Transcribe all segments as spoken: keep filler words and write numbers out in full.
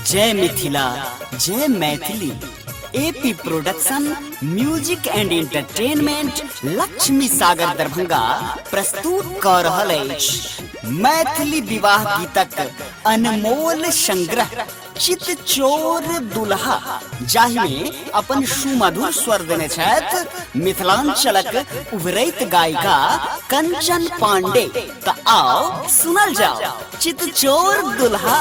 जय मिथिला जय Maithili. AP production music and entertainment Laxmi Sagar Darbhanga प्रस्तुत कर रहल अछि मैथिली विवाह गीतक अनमोल संग्रह चित चोर दुल्हा, जाहिमे अपन सुमधुर स्वर देने छथि मिथिलांचलक उभरैत गायिका कंचन पांडे। त आओ सुनल जाओ चित चोर दुल्हा।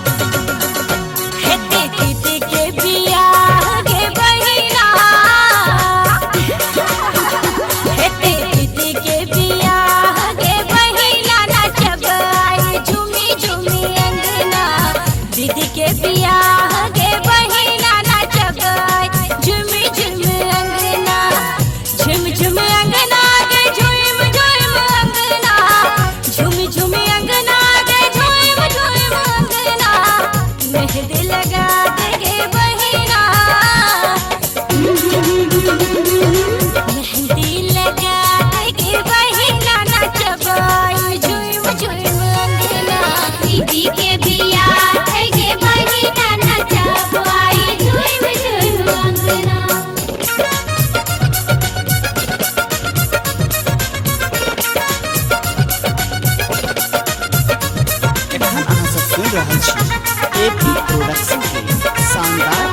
एपी प्रोडक्शन के शानदार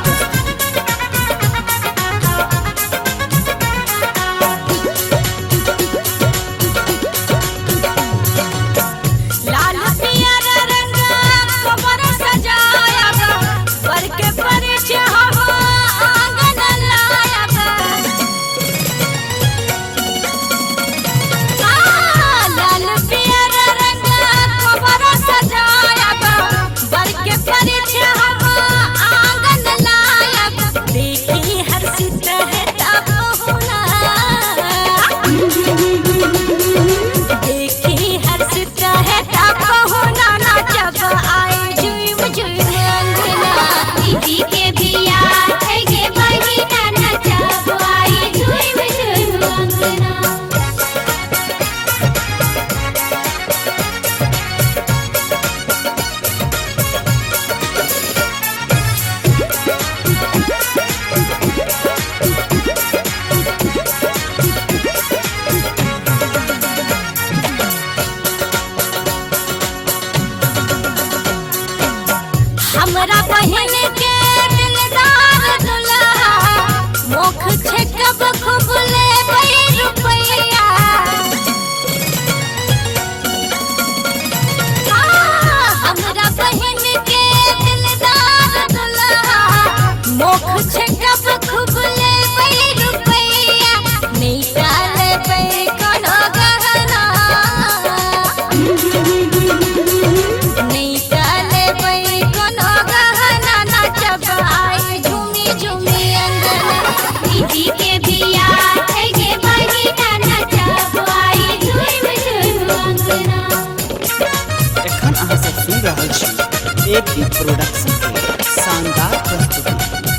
हमरा बहन के दिलदार दुल्हा मुख छे कब खूब लेबै रुपैया। हमरा बहन के दिलदार दुल्हा मुख छे कब खूब लेबै रुपैया। नहीं लेबै कोनो गहना नहीं के बिया है गे बहिना नचब आई झूम झूम अंगना। एखन अहाँ सब सुनि रहल छी एपी प्रोडक्शन के शानदार प्रस्तुति।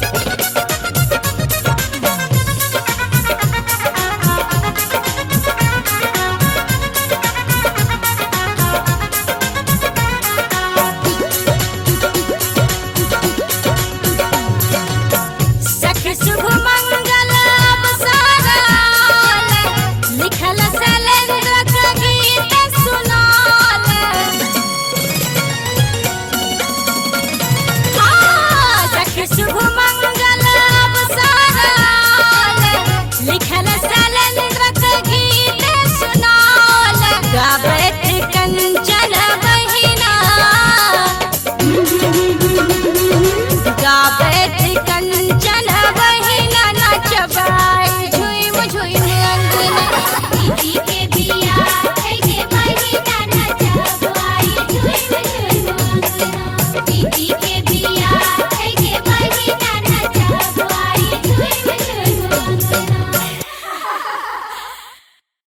कंचन बहिना नचबाई झूम झूम अंगना।